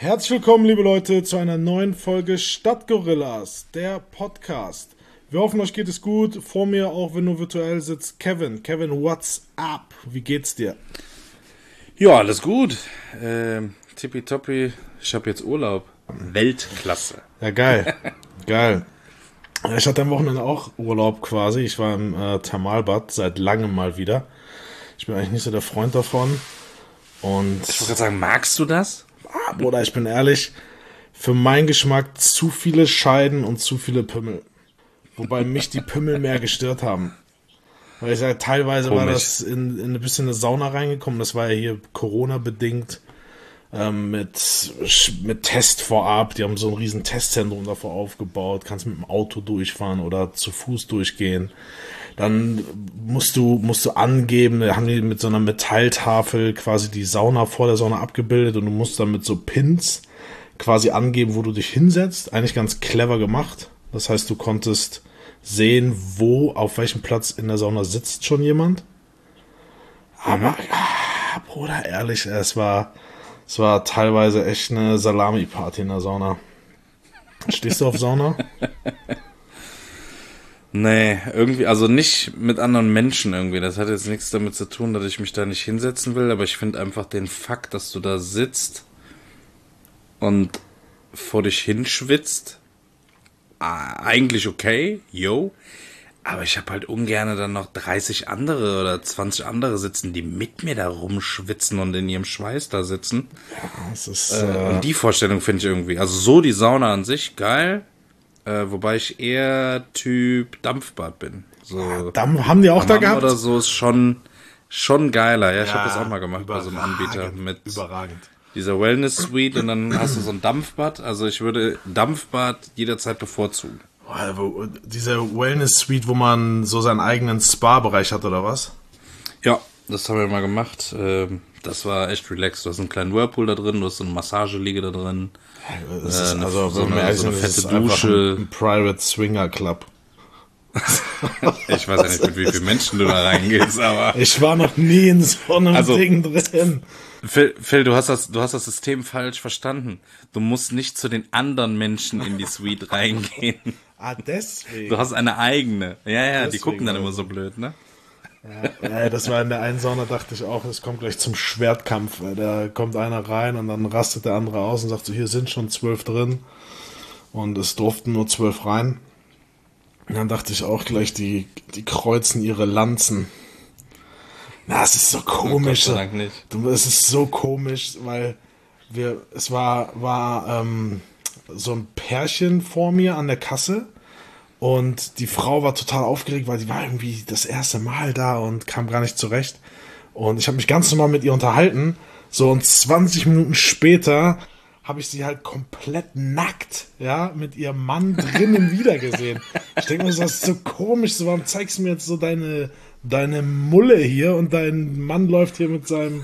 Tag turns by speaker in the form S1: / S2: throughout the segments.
S1: Herzlich willkommen, liebe Leute, zu einer neuen Folge Stadtgorillas, der Podcast. Wir hoffen, euch geht es gut. Vor mir, auch wenn du virtuell sitzt, Kevin. Kevin, what's up? Wie geht's dir?
S2: Ja, alles gut. Tippitoppi, ich habe jetzt Urlaub. Weltklasse.
S1: Ja, geil. Geil. Ich hatte am Wochenende auch Urlaub quasi. Ich war im Thermalbad seit langem mal wieder. Ich bin eigentlich nicht so der Freund davon. Und
S2: Ich wollte gerade sagen, magst du das?
S1: Bruder, ich bin ehrlich, für meinen Geschmack zu viele Scheiden und zu viele Pimmel. Wobei mich die Pimmel mehr gestört haben. Weil ich sage, teilweise war das in ein bisschen eine Sauna reingekommen. Das war ja hier Corona-bedingt mit Test vorab. Die haben so ein riesen Testzentrum davor aufgebaut. Kannst mit dem Auto durchfahren oder zu Fuß durchgehen. Dann musst du angeben, da haben die mit so einer Metalltafel quasi die Sauna vor der Sauna abgebildet und du musst dann mit so Pins quasi angeben, wo du dich hinsetzt. Eigentlich ganz clever gemacht. Das heißt, du konntest sehen, auf welchem Platz in der Sauna sitzt schon jemand. Aber, Bruder, ehrlich, es war teilweise echt eine Salami-Party in der Sauna. Stehst du auf Sauna?
S2: Nee, irgendwie, also nicht mit anderen Menschen irgendwie. Das hat jetzt nichts damit zu tun, dass ich mich da nicht hinsetzen will, aber ich finde einfach den Fakt, dass du da sitzt und vor dich hinschwitzt, eigentlich okay, yo. Aber ich habe halt ungern dann noch 30 andere oder 20 andere sitzen, die mit mir da rumschwitzen und in ihrem Schweiß da sitzen.
S1: Ja, das ist,
S2: und die Vorstellung finde ich irgendwie, also so die Sauna an sich, geil. Wobei ich eher Typ Dampfbad bin. So
S1: haben die auch da gehabt?
S2: Oder so ist schon geiler. Ja, ich habe das auch mal gemacht bei so einem Anbieter mit
S1: überragend.
S2: dieser Wellness Suite und dann hast du so ein Dampfbad. Also ich würde Dampfbad jederzeit bevorzugen.
S1: Diese Wellness Suite, wo man so seinen eigenen Spa-Bereich hat, oder was?
S2: Ja, das haben wir mal gemacht. Das war echt relaxed. Du hast einen kleinen Whirlpool da drin, du hast so eine Massageliege da drin.
S1: Das ist,
S2: so eine fette Dusche.
S1: Ein Private Swinger Club.
S2: Ich weiß ja nicht, mit wie vielen Menschen du da reingehst, aber...
S1: Ich war noch nie in so einem Ding drin.
S2: Phil, du hast das System falsch verstanden. Du musst nicht zu den anderen Menschen in die Suite reingehen.
S1: Deswegen.
S2: Du hast eine eigene. Ja,
S1: Deswegen,
S2: die gucken dann immer so blöd, ne?
S1: Ja, das war in der einen Sauna, dachte ich auch, es kommt gleich zum Schwertkampf. Da kommt einer rein und dann rastet der andere aus und sagt so, hier sind schon 12 drin. Und es durften nur 12 rein. Und dann dachte ich auch gleich, die kreuzen ihre Lanzen. Na, es ist so komisch.
S2: Gott sei Dank nicht.
S1: Es ist so komisch, weil es war so ein Pärchen vor mir an der Kasse. Und die Frau war total aufgeregt, weil sie war irgendwie das erste Mal da und kam gar nicht zurecht. Und ich habe mich ganz normal mit ihr unterhalten. So, und 20 Minuten später habe ich sie halt komplett nackt, ja, mit ihrem Mann drinnen wiedergesehen. Ich denke mir, das ist so komisch. So, warum zeigst du mir jetzt so deine Mulle hier und dein Mann läuft hier mit seinem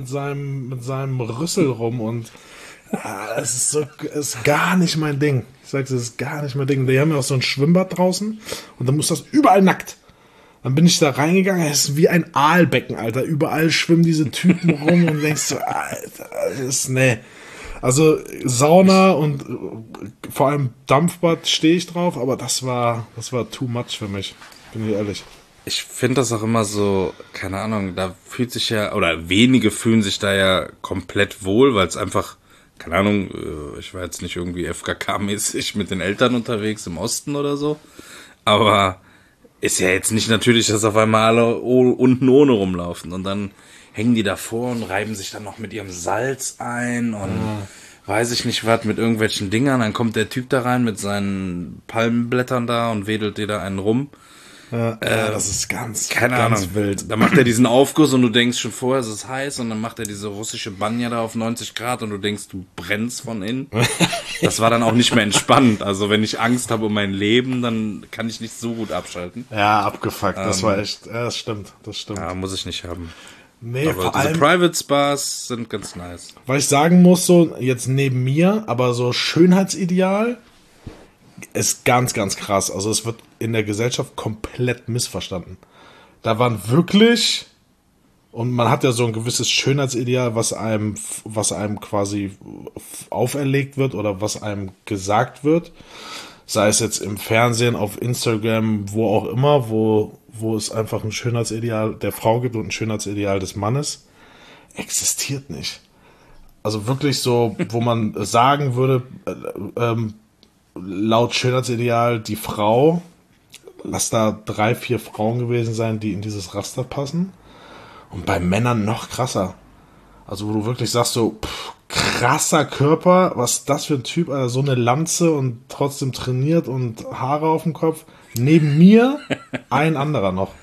S1: Rüssel rum und es ist gar nicht mein Ding. Ich sag's, es ist gar nicht mein Ding. Die haben ja auch so ein Schwimmbad draußen und dann muss das überall nackt. Dann bin ich da reingegangen, es ist wie ein Aalbecken, Alter. Überall schwimmen diese Typen rum und denkst so, Alter, das ist, nee. Also Sauna und vor allem Dampfbad stehe ich drauf, aber das war too much für mich, bin ich ehrlich.
S2: Ich finde das auch immer so, keine Ahnung, da fühlt sich ja, oder wenige fühlen sich da ja komplett wohl, weil es einfach, keine Ahnung, ich war jetzt nicht irgendwie FKK-mäßig mit den Eltern unterwegs im Osten oder so, aber ist ja jetzt nicht natürlich, dass auf einmal alle unten ohne rumlaufen und dann hängen die davor und reiben sich dann noch mit ihrem Salz ein und weiß ich nicht was, mit irgendwelchen Dingern, dann kommt der Typ da rein mit seinen Palmenblättern da und wedelt dir da einen rum.
S1: Ja, das ist ganz
S2: wild. Da macht er diesen Aufguss und du denkst schon vorher, es ist heiß und dann macht er diese russische Banja da auf 90 Grad und du denkst, du brennst von innen. Das war dann auch nicht mehr entspannt. Also wenn ich Angst habe um mein Leben, dann kann ich nicht so gut abschalten.
S1: Ja, abgefuckt. Das war echt, ja, das stimmt.
S2: Ja, muss ich nicht haben.
S1: Nee,
S2: aber
S1: vor
S2: diese
S1: allem,
S2: Private Spas sind ganz nice.
S1: weil ich sagen muss, so jetzt neben mir, aber so Schönheitsideal ist ganz, ganz krass. Also es wird in der Gesellschaft komplett missverstanden. Da waren wirklich Und man hat ja so ein gewisses Schönheitsideal, was einem quasi auferlegt wird oder was einem gesagt wird. Sei es jetzt im Fernsehen, auf Instagram, wo auch immer, wo es einfach ein Schönheitsideal der Frau gibt und ein Schönheitsideal des Mannes. Existiert nicht. Also wirklich so, wo man sagen würde, laut Schönheitsideal, die Frau, lass da 3, 4 Frauen gewesen sein, die in dieses Raster passen. Und bei Männern noch krasser. Also wo du wirklich sagst so, krasser Körper, was ist das für ein Typ, Alter, so eine Lanze und trotzdem trainiert und Haare auf dem Kopf. Neben mir ein anderer noch.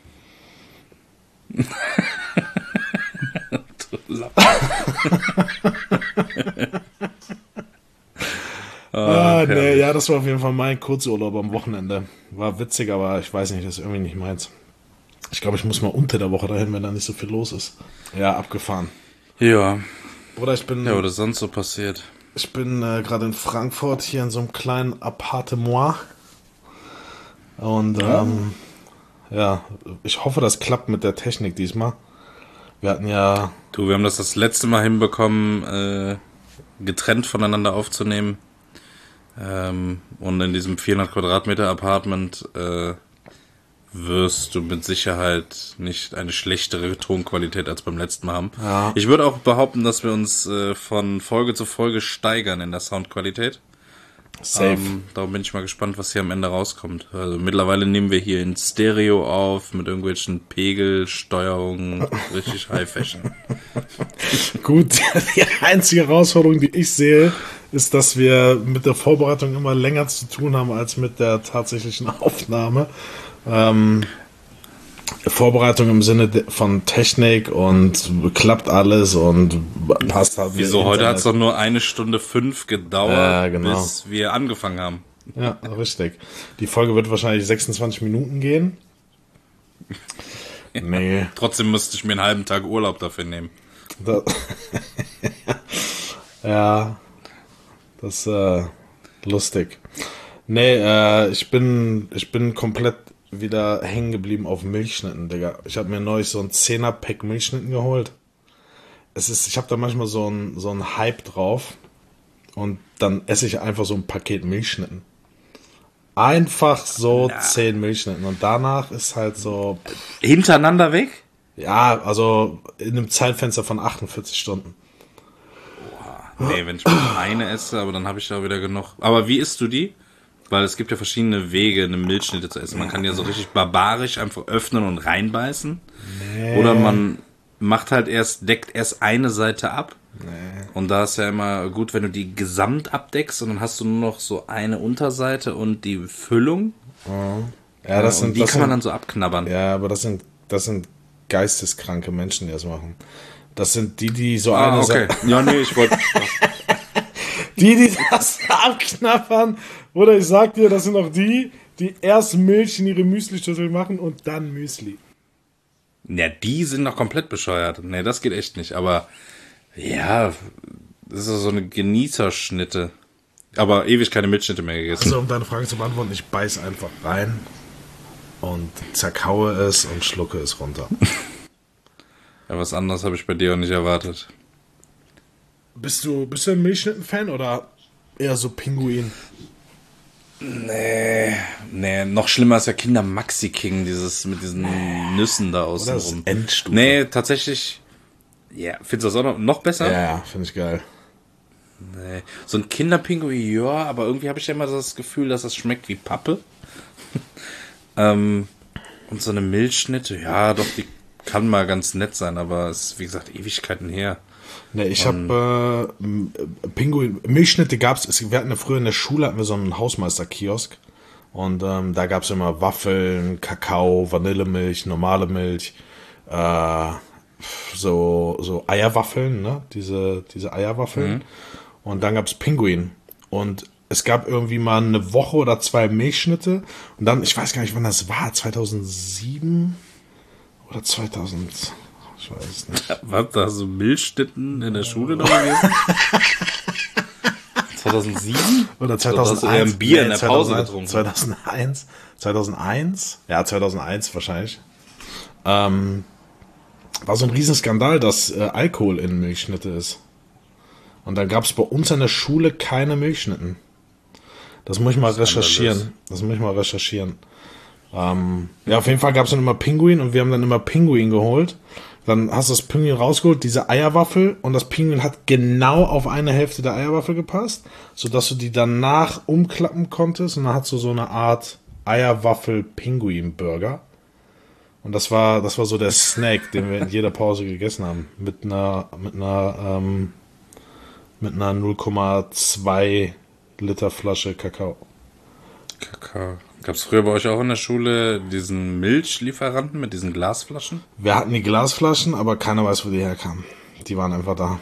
S1: Nee, ja, das war auf jeden Fall mein Kurzurlaub am Wochenende. War witzig, aber ich weiß nicht, das ist irgendwie nicht meins. Ich glaube, ich muss mal unter der Woche dahin, wenn da nicht so viel los ist. Ja, abgefahren.
S2: Ja.
S1: Oder ich bin.
S2: Ja, oder sonst so passiert.
S1: Ich bin gerade in Frankfurt, hier in so einem kleinen Appartement. Und ja, ich hoffe, das klappt mit der Technik diesmal. Wir hatten ja.
S2: Du, wir haben das letzte Mal hinbekommen, getrennt voneinander aufzunehmen. Und in diesem 400 Quadratmeter Apartment wirst du mit Sicherheit nicht eine schlechtere Tonqualität als beim letzten Mal haben.
S1: Ja.
S2: Ich würde auch behaupten, dass wir uns von Folge zu Folge steigern in der Soundqualität.
S1: Safe.
S2: Darum bin ich mal gespannt, was hier am Ende rauskommt. Also mittlerweile nehmen wir hier in Stereo auf, mit irgendwelchen Pegelsteuerungen, richtig High Fashion.
S1: Gut, die einzige Herausforderung, die ich sehe, ist, dass wir mit der Vorbereitung immer länger zu tun haben als mit der tatsächlichen Aufnahme. Vorbereitung im Sinne von Technik und klappt alles und passt halt.
S2: Wieso? Heute hat es doch nur 1:05 gedauert,
S1: genau.
S2: bis wir angefangen haben.
S1: Ja, richtig. Die Folge wird wahrscheinlich 26 Minuten gehen. Nee.
S2: Trotzdem müsste ich mir einen halben Tag Urlaub dafür nehmen.
S1: Ja, das ist lustig. Nee, ich bin komplett wieder hängen geblieben auf Milchschnitten, Digga. Ich habe mir neulich so ein 10er-Pack Milchschnitten geholt. Ich habe da manchmal so ein Hype drauf und dann esse ich einfach so ein Paket Milchschnitten. Einfach so 10 Milchschnitten und danach ist halt so...
S2: Hintereinander weg?
S1: Ja, also in einem Zeitfenster von 48 Stunden.
S2: Nee, wenn ich mal eine esse, aber dann habe ich da wieder genug. Aber wie isst du die? Weil es gibt ja verschiedene Wege, eine Milchschnitte zu essen. Man kann ja so richtig barbarisch einfach öffnen und reinbeißen. Nee. Oder man macht halt deckt erst eine Seite ab. Nee. Und da ist ja immer gut, wenn du die gesamt abdeckst und dann hast du nur noch so eine Unterseite und die Füllung.
S1: Mhm. Ja, die
S2: kann man dann so abknabbern.
S1: Ja, aber das sind geisteskranke Menschen, die das machen. Das sind die so eine
S2: okay. Ja, nee, ich wollte...
S1: Die das abknabbern. Oder ich sag dir, das sind auch die erst Milch in ihre Müsli-Schüssel machen und dann Müsli.
S2: Ja, die sind noch komplett bescheuert. Nee, das geht echt nicht. Aber ja, das ist so eine Genießerschnitte. Aber ewig keine Milchschnitte mehr gegessen.
S1: Also um deine Frage zu beantworten, ich beiß einfach rein und zerkaue es und schlucke es runter.
S2: Ja, was anderes habe ich bei dir auch nicht erwartet.
S1: Bist du ein Milchschnitten-Fan oder eher so Pinguin?
S2: Nee, noch schlimmer ist ja Kinder Maxi King, dieses mit diesen Nüssen da außenrum.
S1: Endstufe.
S2: Nee, tatsächlich, ja, findest du das auch noch besser?
S1: Ja, finde ich geil.
S2: Nee, so ein Kinderpinguin, ja, aber irgendwie habe ich ja immer das Gefühl, dass das schmeckt wie Pappe. Und so eine Milchschnitte, ja, doch, die kann mal ganz nett sein, aber es ist, wie gesagt, Ewigkeiten her.
S1: Ne, ich habe Milchschnitte gab's. Wir hatten ja früher in der Schule so einen Hausmeister-Kiosk und da gab's immer Waffeln, Kakao, Vanillemilch, normale Milch, so Eierwaffeln, ne? Diese Eierwaffeln. Mhm. Und dann gab's Pinguin und es gab irgendwie mal eine Woche oder 2 Milchschnitte und dann, ich weiß gar nicht, wann das war, 2007 oder 2000. Ich weiß es nicht.
S2: Was, da so Milchschnitten in der Schule noch gewesen? 2007?
S1: Oder 2001?
S2: Oder hast du ein Bier in der Pause getrunken?
S1: 2001? Ja, 2001 wahrscheinlich. war so ein Riesenskandal, dass Alkohol in Milchschnitte ist. Und dann gab es bei uns an der Schule keine Milchschnitten. Das muss ich mal recherchieren. Ja, auf jeden Fall gab es dann immer Pinguin und wir haben dann immer Pinguin geholt. Dann hast du das Pinguin rausgeholt, diese Eierwaffel, und das Pinguin hat genau auf eine Hälfte der Eierwaffel gepasst, sodass du die danach umklappen konntest und dann hast du so eine Art Eierwaffel-Pinguin-Burger. Und das war so der Snack, den wir in jeder Pause gegessen haben. Mit einer 0,2 Liter Flasche Kakao.
S2: Gab es früher bei euch auch in der Schule diesen Milchlieferanten mit diesen Glasflaschen?
S1: Wir hatten die Glasflaschen, aber keiner weiß, wo die herkamen. Die waren einfach da.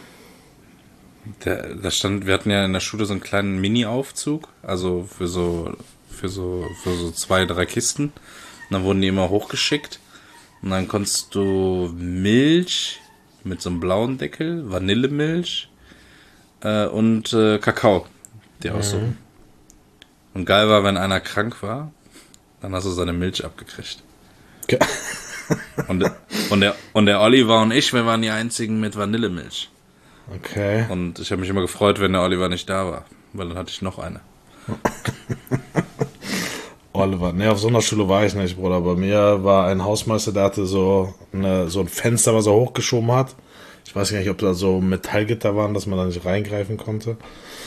S2: Wir hatten ja in der Schule so einen kleinen Mini-Aufzug, also für so 2, 3 Kisten. Und dann wurden die immer hochgeschickt. Und dann konntest du Milch mit so einem blauen Deckel, Vanillemilch und Kakao dir aussuchen. Und geil war, wenn einer krank war, dann hast du seine Milch abgekriegt.
S1: Okay.
S2: Und der Oliver und ich, wir waren die einzigen mit Vanillemilch.
S1: Okay.
S2: Und ich habe mich immer gefreut, wenn der Oliver nicht da war, weil dann hatte ich noch eine.
S1: Oliver, ne, auf so einer Schule war ich nicht, Bruder. Bei mir war ein Hausmeister, der hatte so ein Fenster, was er hochgeschoben hat. Ich weiß gar nicht, ob da so Metallgitter waren, dass man da nicht reingreifen konnte.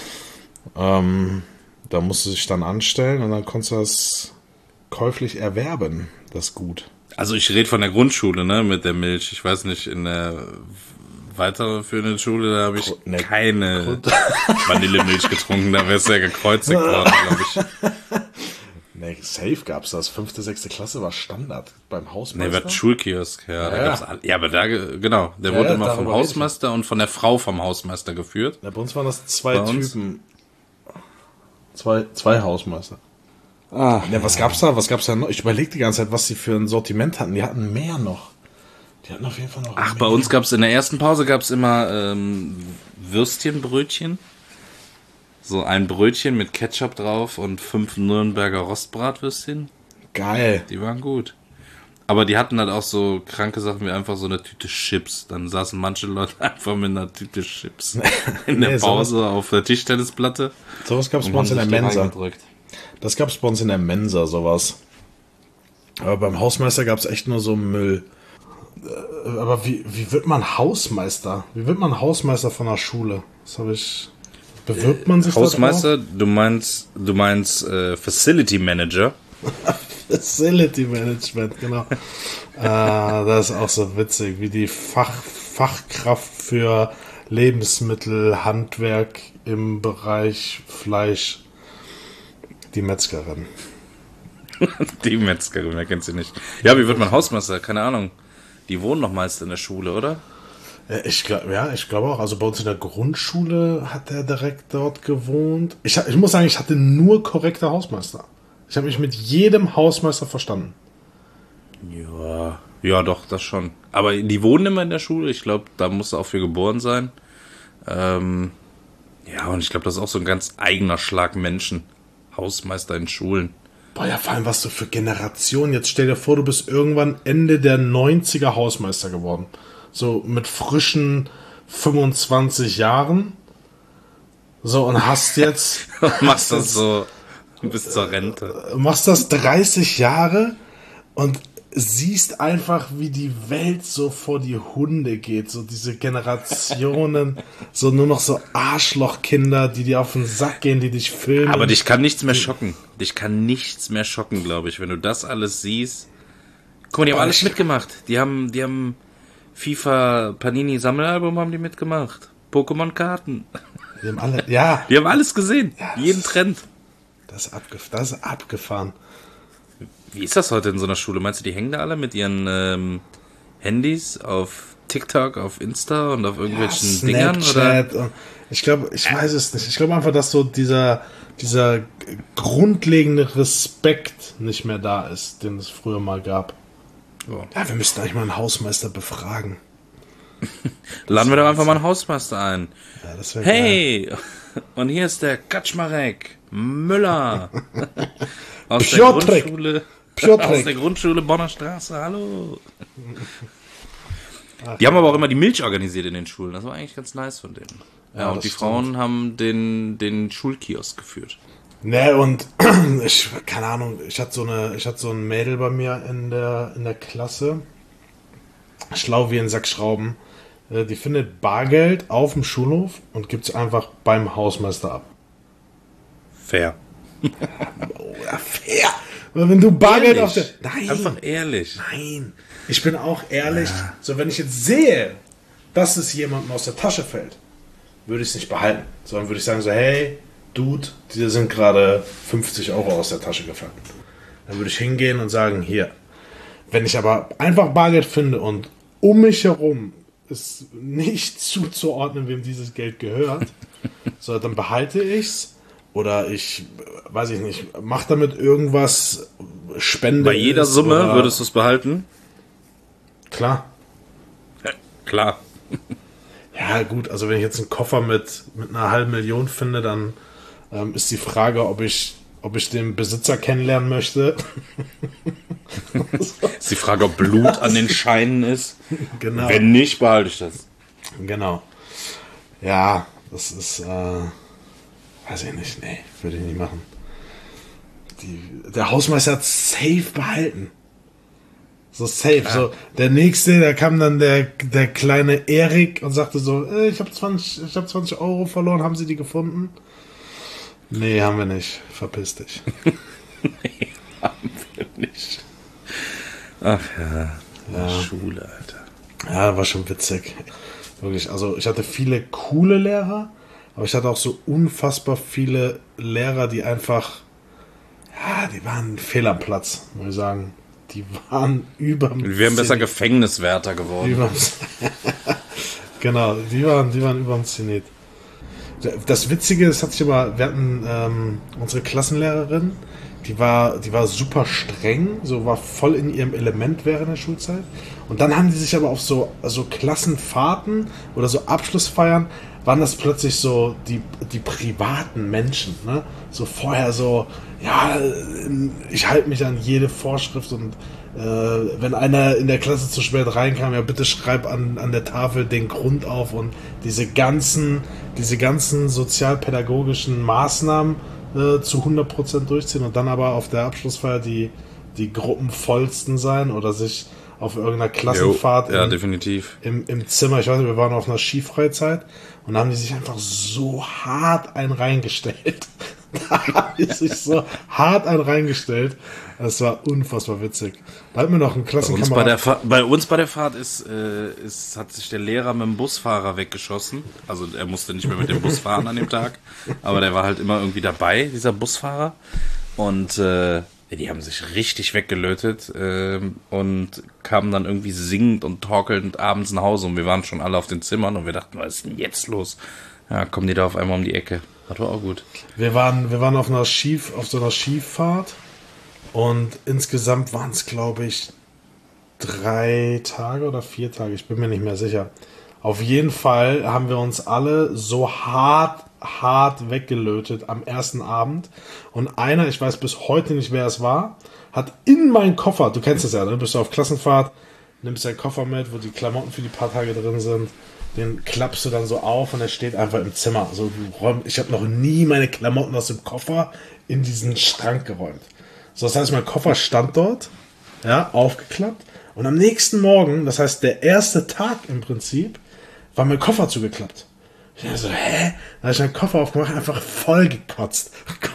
S1: Da musste sich dann anstellen und dann konntest du das käuflich erwerben, das Gut.
S2: Also ich rede von der Grundschule, ne, mit der Milch. Ich weiß nicht, in der weiterführenden Schule, da habe ich keine Vanillemilch getrunken. Da wär's ja gekreuzigt worden, glaube ich.
S1: Ne, safe gab's das. 5., 6. Klasse war Standard beim Hausmeister.
S2: Ne, wir hatten Schulkiosk, ja. Da gab's aber da, genau, der wurde immer vom Hausmeister und von der Frau vom Hausmeister geführt.
S1: Ja, bei uns waren das zwei Typen. Zwei Hausmeister. Ja, was gab's da noch? Ich überlege die ganze Zeit, was sie für ein Sortiment hatten. Die hatten mehr noch. Die hatten auf jeden Fall noch
S2: Ach,
S1: mehr.
S2: bei uns gab's in der ersten Pause immer Würstchenbrötchen. So ein Brötchen mit Ketchup drauf und 5 Nürnberger Rostbratwürstchen.
S1: Geil.
S2: Die waren gut. Aber die hatten halt auch so kranke Sachen wie einfach so eine Tüte Chips. Dann saßen manche Leute einfach mit einer Tüte Chips in der Pause auf der Tischtennisplatte.
S1: Sowas gab's bei uns in der Mensa. Das gab's bei uns in der Mensa, sowas. Aber beim Hausmeister gab's echt nur so Müll. Aber wie wird man Hausmeister? Wie wird man Hausmeister von einer Schule? Das habe ich... Bewirbt man sich
S2: Hausmeister, du meinst Facility Manager.
S1: Facility Management, genau. Das ist auch so witzig, wie die Fachkraft für Lebensmittel, Handwerk im Bereich Fleisch, die Metzgerin.
S2: Die Metzgerin, wer kennt sie nicht? Ja, wie wird man Hausmeister? Keine Ahnung. Die wohnen doch meist in der Schule, oder?
S1: Ich glaube auch. Also bei uns in der Grundschule hat er direkt dort gewohnt. Ich muss sagen, ich hatte nur korrekte Hausmeister. Ich habe mich mit jedem Hausmeister verstanden.
S2: Ja, doch, das schon. Aber die wohnen immer in der Schule. Ich glaube, da musst du auch für geboren sein. Ja, und ich glaube, das ist auch so ein ganz eigener Schlag Menschen. Hausmeister in Schulen.
S1: Boah, ja, vor allem was du für Generationen. Jetzt stell dir vor, du bist irgendwann Ende der 90er Hausmeister geworden. So mit frischen 25 Jahren. So, und hast jetzt...
S2: machst das so bis zur Rente.
S1: Machst das 30 Jahre und siehst einfach, wie die Welt so vor die Hunde geht. So diese Generationen, so nur noch so Arschlochkinder, die dir auf den Sack gehen, die dich filmen.
S2: Aber dich kann nichts mehr schocken. Dich kann nichts mehr schocken, glaube ich, wenn du das alles siehst. Guck mal, die haben alles mitgemacht. Die haben FIFA Panini Sammelalbum haben die mitgemacht. Pokémon-Karten.
S1: Die haben alle, ja.
S2: Die haben alles gesehen. Ja, jeden Trend.
S1: Das ist abgefahren.
S2: Wie ist das heute in so einer Schule? Meinst du, die hängen da alle mit ihren Handys auf TikTok, auf Insta und auf irgendwelchen Dingern? Oder?
S1: Ich glaube, ich weiß es nicht. Ich glaube einfach, dass so dieser grundlegende Respekt nicht mehr da ist, den es früher mal gab. Oh. Ja, wir müssten eigentlich mal einen Hausmeister befragen.
S2: Laden wir doch einfach mal einen Hausmeister ein.
S1: Ja, das wäre
S2: hey, geil. Und hier ist der Kaczmarek Müller aus der Grundschule Bonner Straße. Hallo. Die haben aber auch immer die Milch organisiert in den Schulen. Das war eigentlich ganz nice von denen. Ja, und die
S1: stimmt.
S2: Frauen haben den Schulkiosk geführt.
S1: Ne, und keine Ahnung, ich hatte so ein Mädel bei mir in der Klasse, schlau wie ein Sack Schrauben, die findet Bargeld auf dem Schulhof und gibt es einfach beim Hausmeister ab.
S2: Fair.
S1: Oh, ja, fair. Wenn du Bargeld
S2: Ehrlich.
S1: auf der... Nein.
S2: Einfach ehrlich.
S1: Nein. Ich bin auch ehrlich, so wenn ich jetzt sehe, dass es jemandem aus der Tasche fällt, würde ich es nicht behalten, sondern würde ich sagen so, hey, Dude, dir sind gerade 50 Euro aus der Tasche gefallen. Dann würde ich hingehen und sagen, hier. Wenn ich aber einfach Bargeld finde und um mich herum ist nicht zuzuordnen, wem dieses Geld gehört, so, dann behalte ich's oder ich, weiß ich nicht, mach damit irgendwas, Spende.
S2: Bei jeder
S1: ist
S2: Summe
S1: oder-
S2: würdest du es behalten?
S1: Klar.
S2: Klar.
S1: Ja, gut, also wenn ich jetzt einen Koffer mit einer halben Million finde, dann ist die Frage, ob ich den Besitzer kennenlernen möchte.
S2: Ist die Frage, ob Blut an den Scheinen ist.
S1: Genau.
S2: Wenn nicht, behalte ich das.
S1: Genau. Ja, das ist, weiß ich nicht, nee, würde ich nicht machen. Der Hausmeister hat safe behalten. So safe.
S2: Ja.
S1: So, der nächste, da kam dann der kleine Erik und sagte so, ich habe 20 Euro verloren, haben Sie die gefunden? Nee, haben wir nicht. Verpiss dich.
S2: Nee, haben wir nicht. Ach ja. Schule, Alter.
S1: Ja, war schon witzig. Wirklich, also ich hatte viele coole Lehrer, aber ich hatte auch so unfassbar viele Lehrer, die einfach, ja, die waren fehl am Platz, muss ich sagen. Die waren
S2: Wir wären besser Gefängniswärter geworden.
S1: Genau, die waren überm Zenit. Das Witzige, das hat sich immer, wir hatten unsere Klassenlehrerin, die war super streng, so war voll in ihrem Element während der Schulzeit. Und dann haben die sich aber auf so Klassenfahrten oder so Abschlussfeiern, waren das plötzlich so die privaten Menschen, ne? So vorher so, ja, ich halte mich an jede Vorschrift und wenn einer in der Klasse zu spät reinkam, ja bitte schreib an der Tafel den Grund auf und diese ganzen sozialpädagogischen Maßnahmen zu 100% durchziehen und dann aber auf der Abschlussfeier die gruppenvollsten sein oder sich auf irgendeiner Klassenfahrt
S2: ja, definitiv.
S1: im Zimmer, ich weiß nicht, wir waren auf einer Skifreizeit und da haben die sich einfach so hart einen reingestellt. Da haben die sich so hart einen reingestellt. Das war unfassbar witzig. Da hat mir noch ein Klassenkamerad...
S2: Bei uns bei der Fahrt hat sich der Lehrer mit dem Busfahrer weggeschossen. Also er musste nicht mehr mit dem Bus fahren an dem Tag, aber der war halt immer irgendwie dabei, dieser Busfahrer. Und die haben sich richtig weggelötet und kamen dann irgendwie singend und torkelnd abends nach Hause und wir waren schon alle auf den Zimmern und wir dachten, was ist denn jetzt los? Ja, kommen die da auf einmal um die Ecke. Das war auch gut.
S1: Wir waren auf so einer Skifahrt und insgesamt waren es, glaube ich, 3 Tage oder 4 Tage, ich bin mir nicht mehr sicher. Auf jeden Fall haben wir uns alle so hart weggelötet am ersten Abend. Und einer, ich weiß bis heute nicht, wer es war, hat in meinen Koffer, du kennst es ja, ne? Bist du auf Klassenfahrt, nimmst deinen Koffer mit, wo die Klamotten für die paar Tage drin sind, den klappst du dann so auf und er steht einfach im Zimmer. Also, ich habe noch nie meine Klamotten aus dem Koffer in diesen Schrank geräumt. So, das heißt, mein Koffer stand dort, ja, aufgeklappt. Und am nächsten Morgen, das heißt der erste Tag im Prinzip, war mein Koffer zugeklappt. Ich dachte so, hä? Da habe ich meinen Koffer aufgemacht, einfach voll gekotzt.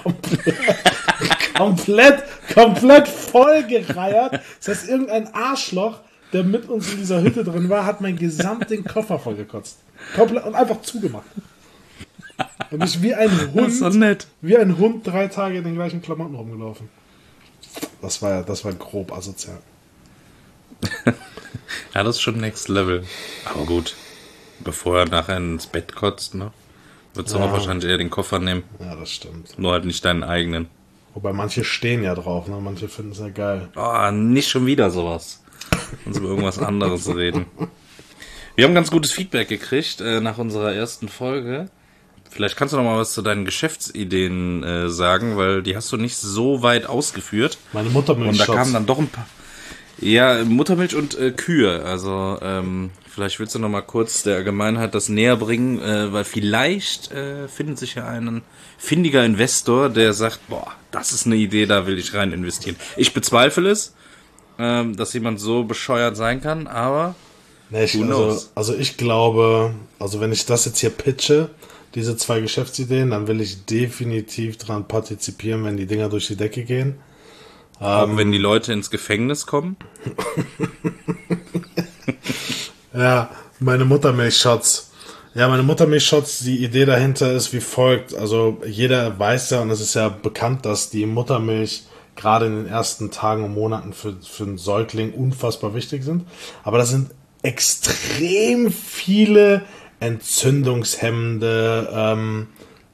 S1: komplett voll gereiert. Das heißt, irgendein Arschloch, der mit uns in dieser Hütte drin war, hat meinen gesamten Koffer voll gekotzt. Komplett und einfach zugemacht. Und ich wie ein Hund,
S2: Das ist so nett.
S1: wie ein Hund 3 Tage in den gleichen Klamotten rumgelaufen. Das war grob asozial.
S2: Ja, das ist schon Next Level. Aber gut, bevor er nachher ins Bett kotzt, ne? Würdest du auch wahrscheinlich eher den Koffer nehmen.
S1: Ja, das stimmt.
S2: Nur halt nicht deinen eigenen.
S1: Wobei manche stehen ja drauf, ne? Manche finden es ja geil.
S2: Oh, nicht schon wieder sowas. Uns über irgendwas anderes reden. Wir haben ganz gutes Feedback gekriegt nach unserer ersten Folge. Vielleicht kannst du noch mal was zu deinen Geschäftsideen sagen, weil die hast du nicht so weit ausgeführt.
S1: Meine Mutter
S2: Und da kamen dann doch ein paar... Ja, Muttermilch und Kühe. Also vielleicht willst du noch mal kurz der Allgemeinheit das näher bringen, weil vielleicht findet sich ja ein findiger Investor, der sagt, boah, das ist eine Idee, da will ich rein investieren. Ich bezweifle es, dass jemand so bescheuert sein kann, aber
S1: also ich glaube, also wenn ich das jetzt hier pitche, diese 2 Geschäftsideen, dann will ich definitiv dran partizipieren, wenn die Dinger durch die Decke gehen.
S2: auch wenn die Leute ins Gefängnis kommen.
S1: Ja, meine Muttermilchshots. Ja, meine Muttermilchshots, die Idee dahinter ist wie folgt. Also jeder weiß ja, und es ist ja bekannt, dass die Muttermilch gerade in den ersten Tagen und Monaten für einen Säugling unfassbar wichtig sind. Aber das sind extrem viele entzündungshemmende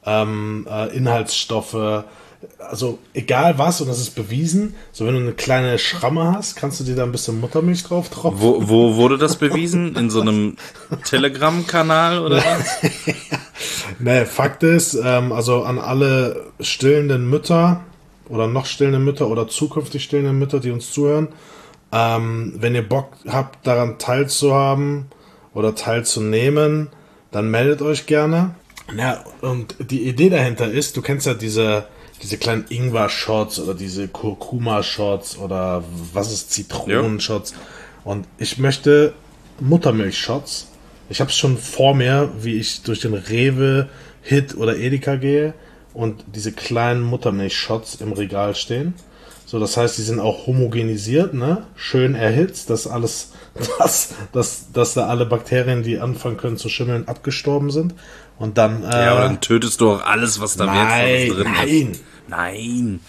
S1: Inhaltsstoffe. Also egal was, und das ist bewiesen, so wenn du eine kleine Schramme hast, kannst du dir da ein bisschen Muttermilch drauf tropfen.
S2: Wo wurde das bewiesen? In so einem Telegram-Kanal oder was?
S1: Nee, Fakt ist, also an alle stillenden Mütter oder noch stillende Mütter oder zukünftig stillende Mütter, die uns zuhören, wenn ihr Bock habt, daran teilzuhaben oder teilzunehmen, dann meldet euch gerne. Ja, und die Idee dahinter ist, du kennst ja diese kleinen Ingwer-Shots oder diese Kurkuma-Shots oder was ist Zitronen-Shots. Und ich möchte Muttermilch-Shots. Ich habe es schon vor mir, wie ich durch den Rewe, Hit oder Edeka gehe und diese kleinen Muttermilch-Shots im Regal stehen. So, das heißt, die sind auch homogenisiert, ne? Schön erhitzt, dass alles, dass da alle Bakterien, die anfangen können zu schimmeln, abgestorben sind. Und dann.
S2: Ja, aber dann tötest du auch alles, was da wertvolles drin ist. Nein.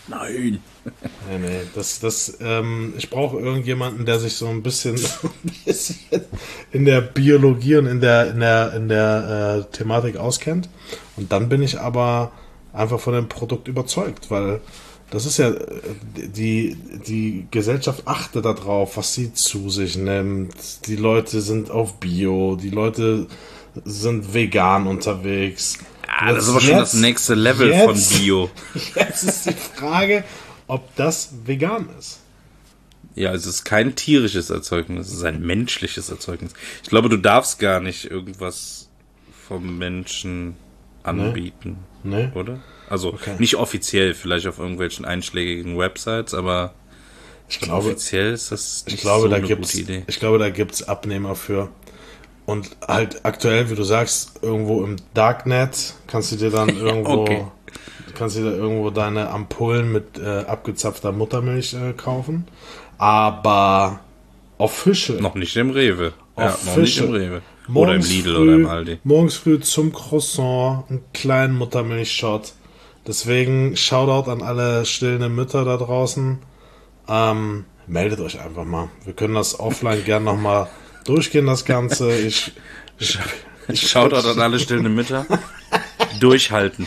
S1: Nee. Ich brauche irgendjemanden, der sich so ein bisschen in der Biologie und in der Thematik auskennt. Und dann bin ich aber einfach von dem Produkt überzeugt, weil das ist ja, die Gesellschaft achtet darauf, was sie zu sich nimmt. Die Leute sind auf Bio, die Leute sind vegan unterwegs.
S2: Ja, das ist aber schon das nächste Level von Bio.
S1: Jetzt ist die Frage, ob das vegan ist.
S2: Ja, es ist kein tierisches Erzeugnis, es ist ein menschliches Erzeugnis. Ich glaube, du darfst gar nicht irgendwas vom Menschen anbieten, oder? Also nicht offiziell, vielleicht auf irgendwelchen einschlägigen Websites, aber ich glaube, offiziell ist das nicht so eine gute Idee.
S1: Ich glaube, da gibt es Abnehmer für. Und halt aktuell, wie du sagst, irgendwo im Darknet kannst du dir dann irgendwo kannst du dir irgendwo deine Ampullen mit abgezapfter Muttermilch kaufen. Aber official.
S2: Noch nicht im Rewe. Noch nicht im Rewe. Oder im Lidl oder im Aldi.
S1: Morgens früh zum Croissant, einen kleinen Muttermilchshot. Deswegen Shoutout an alle stillenden Mütter da draußen. Meldet euch einfach mal. Wir können das offline gern nochmal durchgehen, das Ganze.
S2: Shoutout an alle stillenden Mütter. Durchhalten.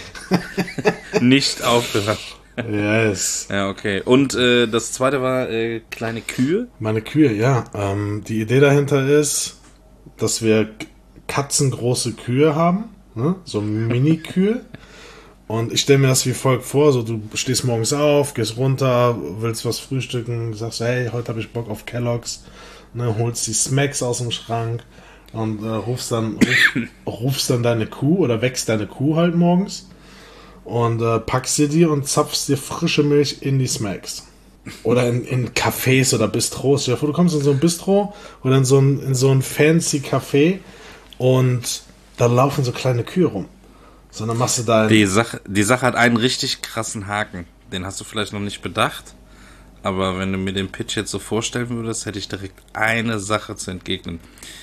S2: Nicht aufhören.
S1: Yes.
S2: Ja, okay. Und das zweite war kleine Kühe?
S1: Meine Kühe, ja. Die Idee dahinter ist, dass wir katzengroße Kühe haben. Ne? So Mini-Kühe. Und ich stelle mir das wie folgt vor, so du stehst morgens auf, gehst runter, willst was frühstücken, sagst, hey, heute habe ich Bock auf Kellogg's, ne, holst die Smacks aus dem Schrank und rufst dann deine Kuh oder wächst deine Kuh halt morgens und packst dir die und zapfst dir frische Milch in die Smacks. Oder in Cafés oder Bistros. Stell dir vor, du kommst in so ein Bistro oder in so ein fancy Café und da laufen so kleine Kühe rum. Sondern machst du da.
S2: Die Sache hat einen richtig krassen Haken. Den hast du vielleicht noch nicht bedacht. Aber wenn du mir den Pitch jetzt so vorstellen würdest, hätte ich direkt eine Sache zu entgegnen.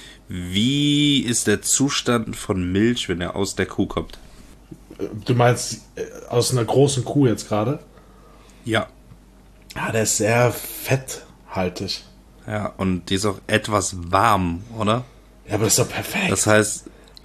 S2: Wie ist der Zustand von Milch, wenn er aus der Kuh kommt?
S1: Du meinst aus einer großen Kuh jetzt gerade?
S2: Ja.
S1: Ja, der ist sehr fetthaltig.
S2: Ja, und die ist auch etwas warm, oder?
S1: Ja, aber das ist doch perfekt.
S2: Das heißt,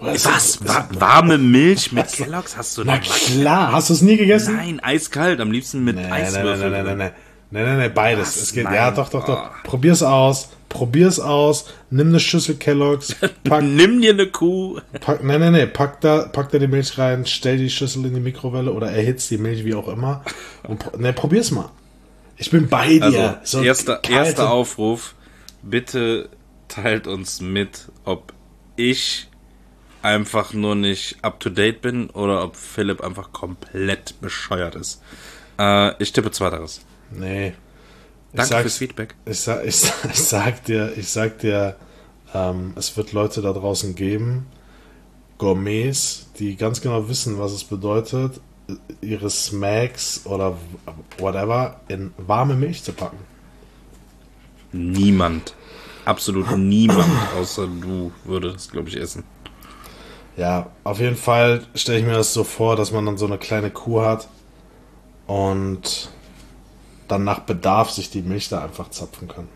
S2: warme Milch mit Kellogg's hast du
S1: Na klar, hast du es nie gegessen?
S2: Nein, eiskalt, am liebsten mit Eiswürfeln.
S1: Nein, beides. Es geht, ja, doch. Probier's aus. Nimm eine Schüssel Kellogg's.
S2: Nimm dir eine Kuh.
S1: Pack da die Milch rein, stell die Schüssel in die Mikrowelle oder erhitzt die Milch, wie auch immer. Und probier's mal. Ich bin bei dir.
S2: Also, erster Aufruf. bitte teilt uns mit, ob ich einfach nur nicht up-to-date bin oder ob Philipp einfach komplett bescheuert ist. Ich tippe Zweiteres.
S1: Nee.
S2: Danke fürs Feedback.
S1: Ich sag dir, es wird Leute da draußen geben, Gourmets, die ganz genau wissen, was es bedeutet, ihre Smacks oder whatever in warme Milch zu packen.
S2: Niemand. Absolut niemand außer du würde das, glaube ich, essen.
S1: Ja, auf jeden Fall stelle ich mir das so vor, dass man dann so eine kleine Kuh hat und dann nach Bedarf sich die Milch da einfach zapfen kann.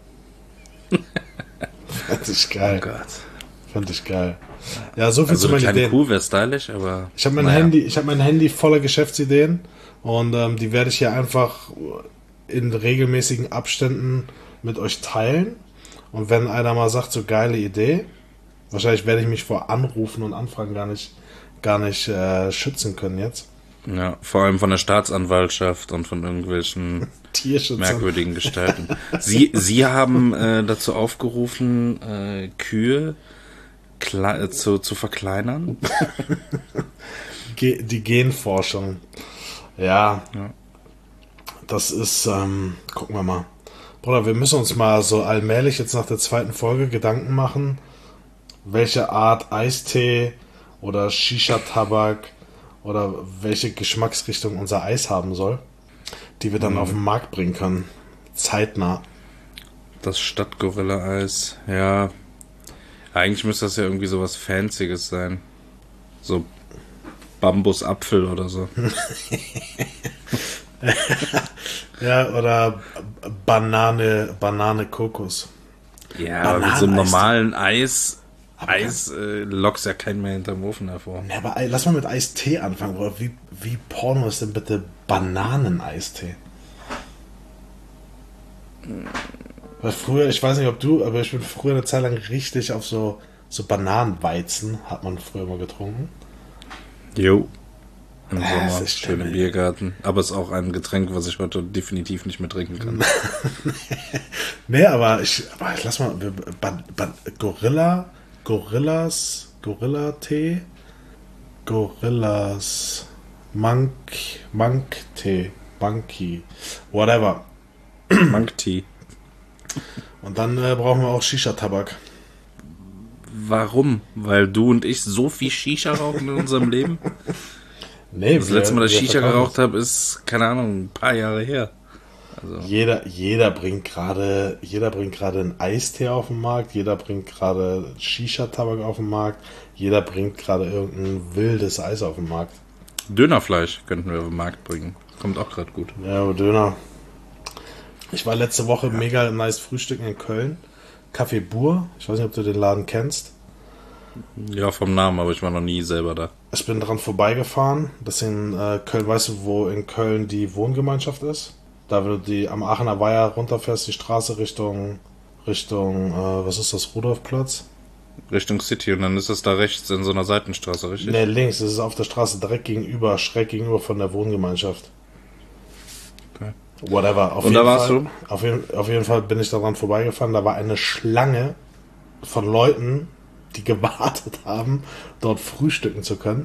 S1: Fand ich geil.
S2: Oh Gott.
S1: Fand ich geil. Ja, so viel
S2: Also
S1: zu meinen
S2: eine kleine
S1: Ideen.
S2: Kuh wäre stylisch, aber...
S1: Ich habe mein Handy voller Geschäftsideen und die werde ich hier einfach in regelmäßigen Abständen mit euch teilen. Und wenn einer mal sagt, so geile Idee, wahrscheinlich werde ich mich vor Anrufen und Anfragen gar nicht schützen können jetzt.
S2: Ja, vor allem von der Staatsanwaltschaft und von irgendwelchen
S1: Tierschützern.
S2: merkwürdigen Gestalten. Sie haben dazu aufgerufen, Kühe zu verkleinern.
S1: Die Genforschung. Ja. Das ist, gucken wir mal. Bruder, wir müssen uns mal so allmählich jetzt nach der zweiten Folge Gedanken machen, welche Art Eistee oder Shisha-Tabak oder welche Geschmacksrichtung unser Eis haben soll, die wir dann auf den Markt bringen können. Zeitnah.
S2: Das Stadtgorilla-Eis, ja. Eigentlich müsste das ja irgendwie sowas Fancyes sein. So Bambusapfel oder so.
S1: Ja, oder Banane Kokos.
S2: Ja, aber mit so einem
S1: Bananeneis.
S2: normalen Eis lockst ja keinen mehr hinterm Ofen hervor.
S1: Ja, aber lass mal mit Eistee anfangen, Bruder. Wie Porno ist denn bitte Bananeneistee? Weil früher, ich weiß nicht, ob du, aber ich bin früher eine Zeit lang richtig auf so Bananenweizen, hat man früher mal getrunken.
S2: Jo. Im
S1: Das
S2: Sommer,
S1: ist
S2: schön im
S1: schlimm,
S2: Biergarten. Aber es ist auch ein Getränk, was ich heute definitiv nicht mehr trinken kann.
S1: Nee, aber lass mal, Gorilla-Tee, Gorillas, Monk-Tee, Monkey, whatever.
S2: Monk Tea.
S1: Und dann brauchen wir auch Shisha-Tabak.
S2: Warum? Weil du und ich so viel Shisha rauchen in unserem Leben?
S1: Nee,
S2: Das letzte Mal, dass ich
S1: wir
S2: Shisha
S1: verkaufen
S2: geraucht habe, ist, keine Ahnung, ein paar Jahre her. Also.
S1: Jeder bringt gerade einen Eistee auf den Markt, jeder bringt gerade Shisha-Tabak auf den Markt, jeder bringt gerade irgendein wildes Eis auf den Markt.
S2: Dönerfleisch könnten wir auf den Markt bringen. Kommt auch gerade gut.
S1: Ja, aber Döner. Ich war letzte Woche mega nice frühstücken in Köln. Café Bur. Ich weiß nicht, ob du den Laden kennst.
S2: Ja, vom Namen, aber ich war noch nie selber da.
S1: Ich bin dran vorbeigefahren. Das in Köln, weißt du, wo in Köln die Wohngemeinschaft ist? Da, wenn du am Aachener Weiher runterfährst, die Straße Richtung, was ist das, Rudolfplatz?
S2: Richtung City und dann ist das da rechts in so einer Seitenstraße, richtig?
S1: Ne, links. Das ist auf der Straße direkt gegenüber, schräg gegenüber von der Wohngemeinschaft.
S2: Okay.
S1: Whatever.
S2: Und da warst du?
S1: Auf jeden Fall bin ich daran vorbeigefahren. Da war eine Schlange von Leuten, die gewartet haben, dort frühstücken zu können.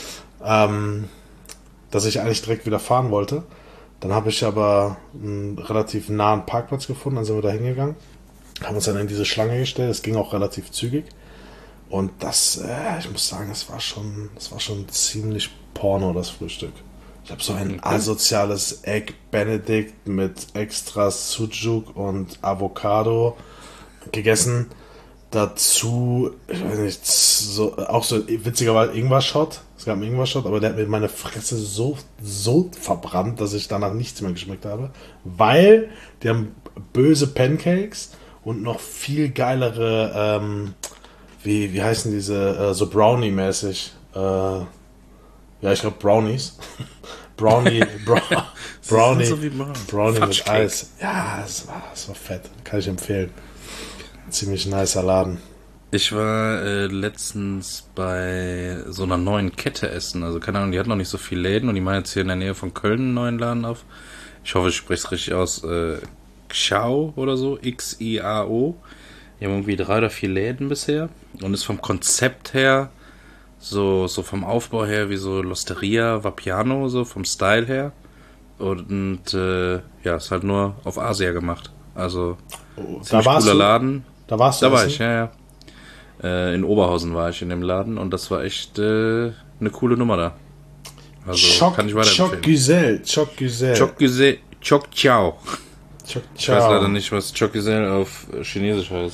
S1: Dass ich eigentlich direkt wieder fahren wollte. Dann habe ich aber einen relativ nahen Parkplatz gefunden, dann sind wir da hingegangen. Haben uns dann in diese Schlange gestellt. Es ging auch relativ zügig. Und ich muss sagen, das war schon ziemlich Porno, das Frühstück. Ich habe so ein asoziales Egg Benedict mit extra Sucuk und Avocado gegessen. Dazu, ich weiß nicht, auch so witzigerweise Ingwer-Shot. Es gab einen Ingwer-Shot, aber der hat mir meine Fresse so verbrannt, dass ich danach nichts mehr geschmeckt habe. Weil die haben böse Pancakes und noch viel geilere, wie heißen diese, so Brownie-mäßig. Ja, ich glaube Brownies. Brownie
S2: so wie
S1: mit
S2: Fudge-Cake.
S1: Eis. Ja, es war fett. Kann ich empfehlen. Ziemlich nicer Laden.
S2: Ich war letztens bei so einer neuen Kette essen. Also keine Ahnung, die hat noch nicht so viele Läden und die machen jetzt hier in der Nähe von Köln einen neuen Laden auf. Ich hoffe, ich spreche es richtig aus. Xiao oder so, Xiao. Die haben irgendwie 3 oder 4 Läden bisher und ist vom Konzept her, so vom Aufbau her wie so L'Osteria Vapiano, so vom Style her. Und ja, ist halt nur auf Asia gemacht. Also ziemlich cooler Laden.
S1: Da warst du?
S2: Da war ich, ja. In Oberhausen war ich in dem Laden und das war echt eine coole Nummer da. Also kann ich weiterempfehlen.
S1: Choc Güzel.
S2: Choc Ciao. Ich weiß leider nicht, was Choc Güzel auf Chinesisch heißt.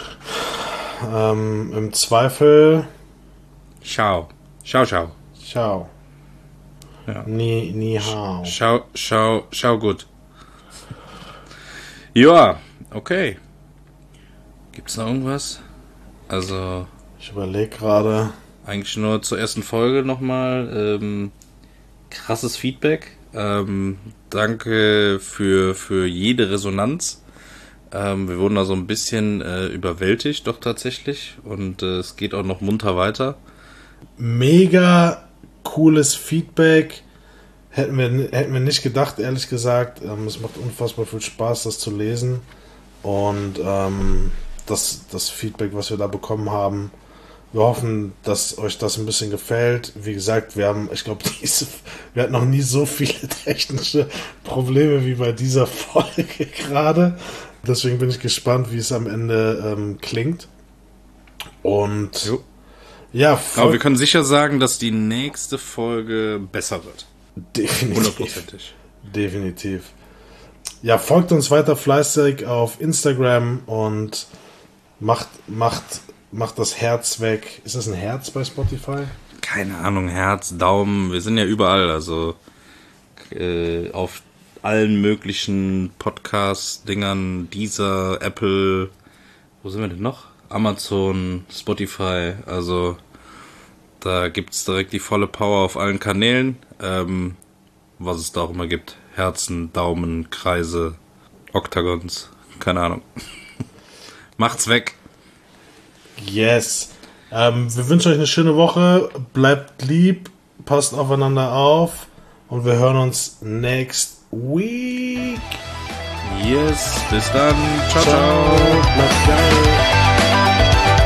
S1: Im Zweifel
S2: Ciao. Ciao.
S1: Ciao.
S2: Ja.
S1: Ni hao.
S2: Ciao gut. Ja, okay. Gibt's noch irgendwas? Also
S1: ich überlege gerade.
S2: Eigentlich nur zur ersten Folge nochmal. Krasses Feedback. Danke für jede Resonanz. Wir wurden da so ein bisschen überwältigt, doch tatsächlich. Und es geht auch noch munter weiter.
S1: Mega cooles Feedback. Hätten wir nicht gedacht, ehrlich gesagt. Es macht unfassbar viel Spaß, das zu lesen. Und das Feedback, was wir da bekommen haben, wir hoffen, dass euch das ein bisschen gefällt. Wie gesagt, wir hatten noch nie so viele technische Probleme wie bei dieser Folge gerade. Deswegen bin ich gespannt, wie es am Ende klingt. Und
S2: jo.
S1: Ja,
S2: aber wir können sicher sagen, dass die nächste Folge besser wird.
S1: Definitiv. 100%. Definitiv. Ja, folgt uns weiter fleißig auf Instagram und macht das Herz weg. Ist das ein Herz bei Spotify?
S2: Keine Ahnung, Herz, Daumen, wir sind ja überall, also auf allen möglichen Podcast-Dingern, Deezer, Apple, wo sind wir denn noch? Amazon, Spotify, also da gibt's direkt die volle Power auf allen Kanälen, was es da auch immer gibt. Herzen, Daumen, Kreise, Oktagons, keine Ahnung. Macht's weg.
S1: Yes. Wir wünschen euch eine schöne Woche, bleibt lieb, passt aufeinander auf und wir hören uns next week.
S2: Yes, bis dann. Ciao.
S1: Bleibt geil.